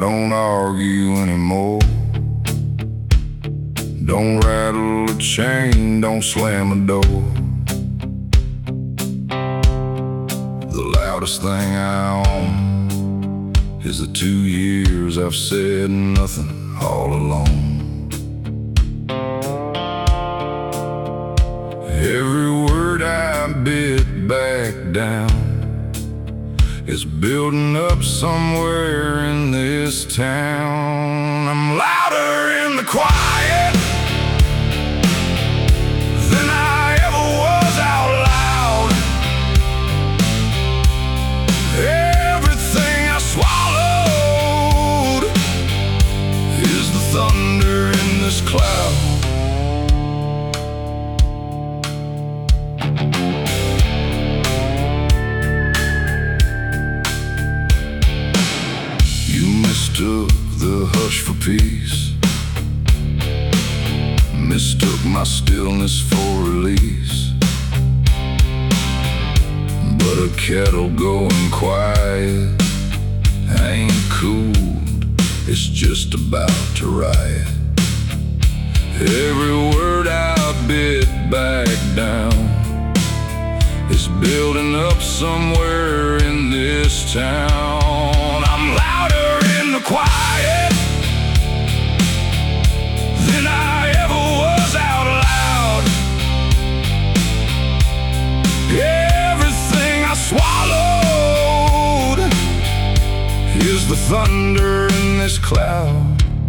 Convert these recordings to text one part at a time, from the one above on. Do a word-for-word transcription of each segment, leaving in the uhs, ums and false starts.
don't argue anymore. Don't rattle a chain, don't slam a door. The loudest thing I own is the two years I've said nothing all alone. Every word I bit back down is building up somewhere in this town. I'm louder in the quiet than I ever was out loud. Everything I swallowed is the thunder in this cloud. Mistook the hush for peace, mistook my stillness for release. But a kettle going quiet ain't cooled, it's just about to riot. Every word I bit back down is building up somewhere in this town. I'm louder in the quiet than I ever was out loud. Everything I swallowed is the thunder in this cloud.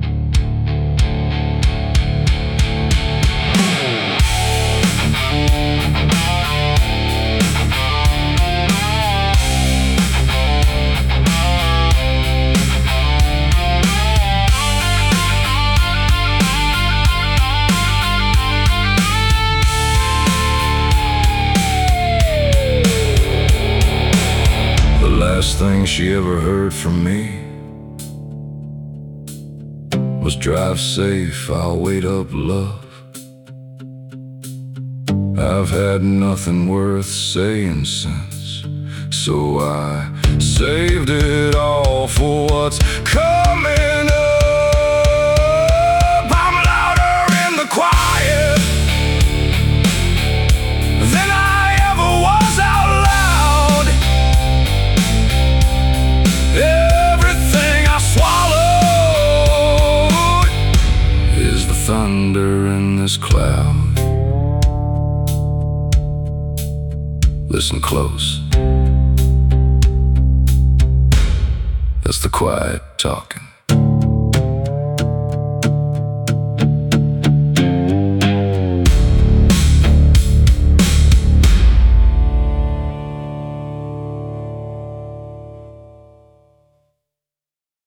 Last thing she ever heard from me was drive safe, I'll wait up, love. I've had nothing worth saying since, so I saved it all for what's coming up. I'm louder in the quiet than I ever was out loud. Everything I swallowed is the thunder in this cloud. Listen close. That's the quiet talking.